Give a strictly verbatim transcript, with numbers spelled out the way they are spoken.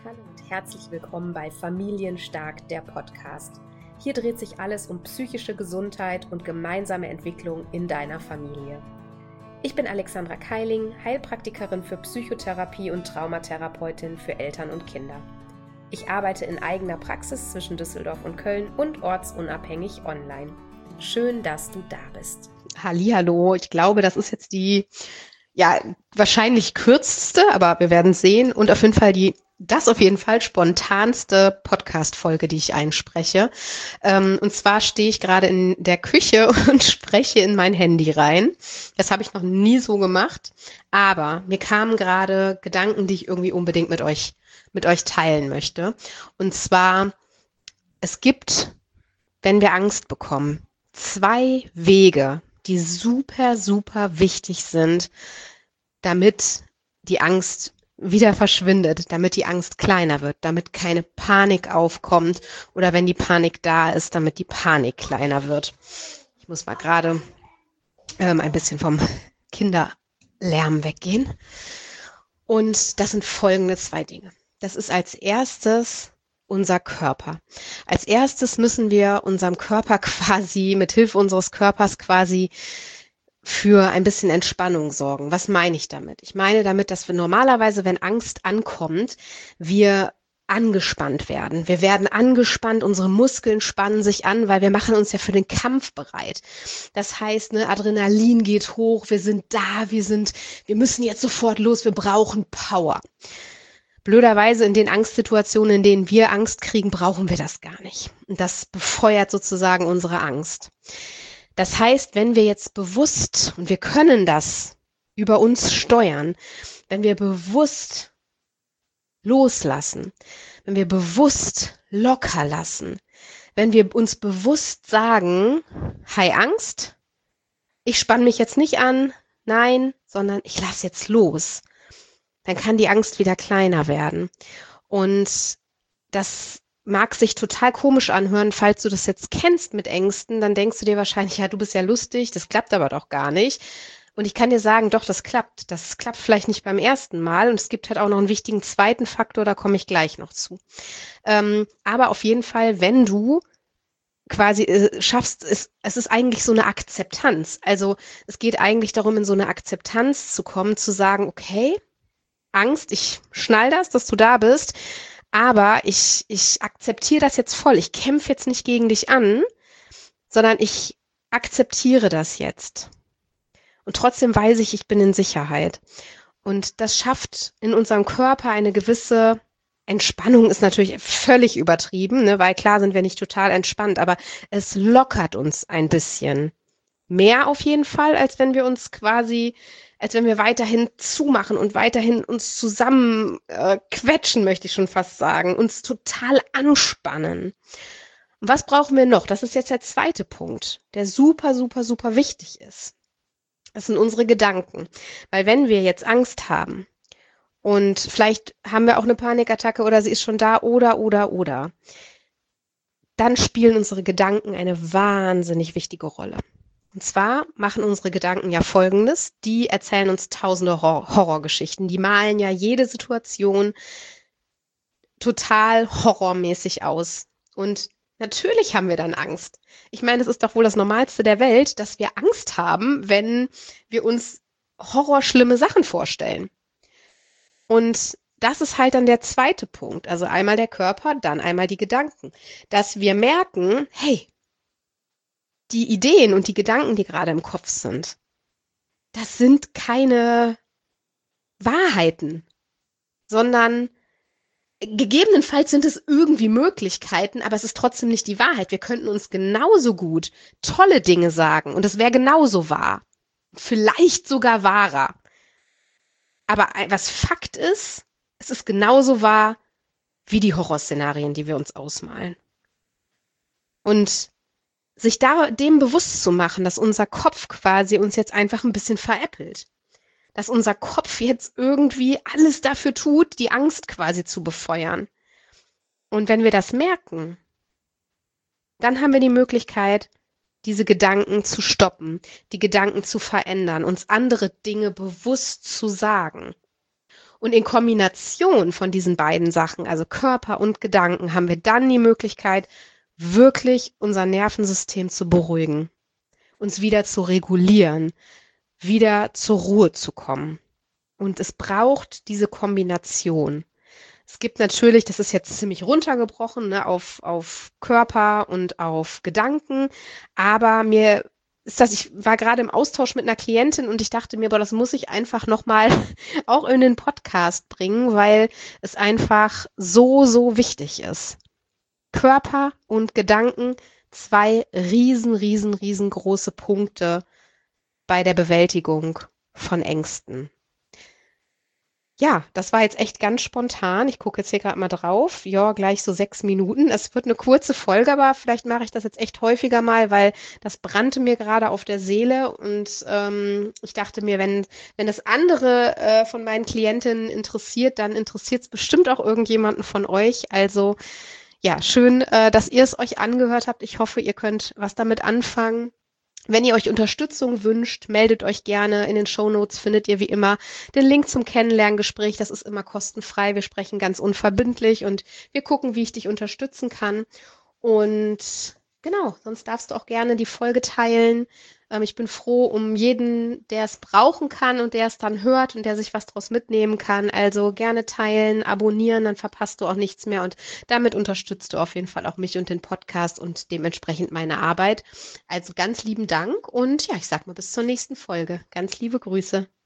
Hallo und herzlich willkommen bei Familienstark, der Podcast. Hier dreht sich alles um psychische Gesundheit und gemeinsame Entwicklung in deiner Familie. Ich bin Alexandra Keiling, Heilpraktikerin für Psychotherapie und Traumatherapeutin für Eltern und Kinder. Ich arbeite in eigener Praxis zwischen Düsseldorf und Köln und ortsunabhängig online. Schön, dass du da bist. Hallihallo, ich glaube, das ist jetzt die ja wahrscheinlich kürzeste, aber wir werden sehen und auf jeden Fall die Das auf jeden Fall spontanste Podcast-Folge, die ich einspreche. Ähm, und zwar stehe ich gerade in der Küche und spreche in mein Handy rein. Das habe ich noch nie so gemacht, aber mir kamen gerade Gedanken, die ich irgendwie unbedingt mit euch, mit euch teilen möchte. Und zwar, es gibt, wenn wir Angst bekommen, zwei Wege, die super, super wichtig sind, damit die Angst wieder verschwindet, damit die Angst kleiner wird, damit keine Panik aufkommt oder wenn die Panik da ist, damit die Panik kleiner wird. Ich muss mal gerade ähm, ein bisschen vom Kinderlärm weggehen. Und das sind folgende zwei Dinge. Das ist als erstes unser Körper. Als erstes müssen wir unserem Körper quasi, mit Hilfe unseres Körpers quasi für ein bisschen Entspannung sorgen. Was meine ich damit? Ich meine damit, dass wir normalerweise, wenn Angst ankommt, wir angespannt werden. Wir werden angespannt, unsere Muskeln spannen sich an, weil wir machen uns ja für den Kampf bereit. Das heißt, ne, Adrenalin geht hoch, wir sind da, wir sind, wir müssen jetzt sofort los, wir brauchen Power. Blöderweise in den Angstsituationen, in denen wir Angst kriegen, brauchen wir das gar nicht. Und das befeuert sozusagen unsere Angst. Das heißt, wenn wir jetzt bewusst, und wir können das über uns steuern, wenn wir bewusst loslassen, wenn wir bewusst locker lassen, wenn wir uns bewusst sagen, hi Angst, ich spanne mich jetzt nicht an, nein, sondern ich lasse jetzt los, dann kann die Angst wieder kleiner werden. Und das mag sich total komisch anhören, falls du das jetzt kennst mit Ängsten, dann denkst du dir wahrscheinlich, ja, du bist ja lustig, das klappt aber doch gar nicht. Und ich kann dir sagen, doch, das klappt. Das klappt vielleicht nicht beim ersten Mal und es gibt halt auch noch einen wichtigen zweiten Faktor, da komme ich gleich noch zu. Ähm, aber auf jeden Fall, wenn du quasi äh, schaffst, es, es ist eigentlich so eine Akzeptanz. Also es geht eigentlich darum, in so eine Akzeptanz zu kommen, zu sagen, okay, Angst, ich schnall das, dass du da bist, aber ich, ich akzeptiere das jetzt voll. Ich kämpfe jetzt nicht gegen dich an, sondern ich akzeptiere das jetzt. Und trotzdem weiß ich, ich bin in Sicherheit. Und das schafft in unserem Körper eine gewisse Entspannung, ist natürlich völlig übertrieben, ne? Weil klar sind wir nicht total entspannt, aber es lockert uns ein bisschen. Mehr auf jeden Fall, als wenn wir uns quasi, als wenn wir weiterhin zumachen und weiterhin uns zusammen äh, quetschen, möchte ich schon fast sagen, uns total anspannen. Und was brauchen wir noch? Das ist jetzt der zweite Punkt, der super, super, super wichtig ist. Das sind unsere Gedanken. Weil wenn wir jetzt Angst haben und vielleicht haben wir auch eine Panikattacke oder sie ist schon da oder, oder, oder, dann spielen unsere Gedanken eine wahnsinnig wichtige Rolle. Und zwar machen unsere Gedanken ja Folgendes, die erzählen uns tausende Hor- Horrorgeschichten, die malen ja jede Situation total horrormäßig aus. Und natürlich haben wir dann Angst. Ich meine, es ist doch wohl das Normalste der Welt, dass wir Angst haben, wenn wir uns horrorschlimme Sachen vorstellen. Und das ist halt dann der zweite Punkt. Also einmal der Körper, dann einmal die Gedanken. Dass wir merken, hey, die Ideen und die Gedanken, die gerade im Kopf sind, das sind keine Wahrheiten, sondern gegebenenfalls sind es irgendwie Möglichkeiten, aber es ist trotzdem nicht die Wahrheit. Wir könnten uns genauso gut tolle Dinge sagen und es wäre genauso wahr, vielleicht sogar wahrer. Aber was Fakt ist, es ist genauso wahr wie die Horrorszenarien, die wir uns ausmalen. Und sich da dem bewusst zu machen, dass unser Kopf quasi uns jetzt einfach ein bisschen veräppelt. Dass unser Kopf jetzt irgendwie alles dafür tut, die Angst quasi zu befeuern. Und wenn wir das merken, dann haben wir die Möglichkeit, diese Gedanken zu stoppen, die Gedanken zu verändern, uns andere Dinge bewusst zu sagen. Und in Kombination von diesen beiden Sachen, also Körper und Gedanken, haben wir dann die Möglichkeit, wirklich unser Nervensystem zu beruhigen, uns wieder zu regulieren, wieder zur Ruhe zu kommen. Und es braucht diese Kombination. Es gibt natürlich, das ist jetzt ziemlich runtergebrochen, ne, auf, auf Körper und auf Gedanken, aber mir ist das, ich war gerade im Austausch mit einer Klientin und ich dachte mir, boah, das muss ich einfach nochmal auch in den Podcast bringen, weil es einfach so, so wichtig ist. Körper und Gedanken, zwei riesen, riesen, riesengroße Punkte bei der Bewältigung von Ängsten. Ja, das war jetzt echt ganz spontan. Ich gucke jetzt hier gerade mal drauf. Ja, gleich so sechs Minuten. Es wird eine kurze Folge, aber vielleicht mache ich das jetzt echt häufiger mal, weil das brannte mir gerade auf der Seele. Und ähm, ich dachte mir, wenn, wenn das andere äh, von meinen Klientinnen interessiert, dann interessiert es bestimmt auch irgendjemanden von euch. Also ja, schön, äh, dass ihr es euch angehört habt. Ich hoffe, ihr könnt was damit anfangen. Wenn ihr euch Unterstützung wünscht, meldet euch gerne. In den Shownotes findet ihr wie immer den Link zum Kennenlerngespräch. Das ist immer kostenfrei. Wir sprechen ganz unverbindlich und wir gucken, wie ich dich unterstützen kann. Und genau, sonst darfst du auch gerne die Folge teilen. Ähm, ich bin froh um jeden, der es brauchen kann und der es dann hört und der sich was draus mitnehmen kann. Also gerne teilen, abonnieren, dann verpasst du auch nichts mehr. Und damit unterstützt du auf jeden Fall auch mich und den Podcast und dementsprechend meine Arbeit. Also ganz lieben Dank und ja, ich sag mal bis zur nächsten Folge. Ganz liebe Grüße.